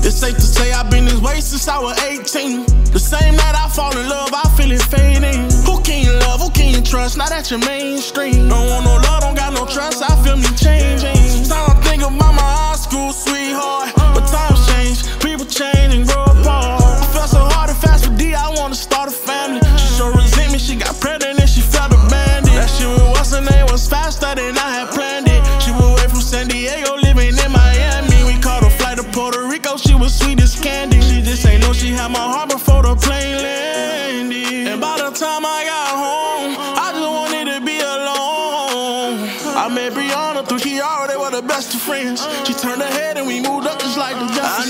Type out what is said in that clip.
It's safe to say I've been this way since I was 18. The same night I fall in love, I feel it fading. Who can you love, who can you trust? Now that you're mainstream. Don't want no love, don't got no trust, I feel me changing. Time I think about my high school sweetheart. But times change, people change and grow apart. I felt so hard and fast for D, I wanna start a family. She so resent me, she got pregnant and she felt abandoned. That shit with what's her name was faster than I had planned it. She was away from San Diego, living in Miami. We caught a flight to Puerto Rico, she was sweet as candy. She just ain't know she had my heart before the plane landed. And by the time I got home, I just wanted to be alone. I met Brianna through Kiara, they were the best of friends. She turned her head and we moved up just like the Jeffersons.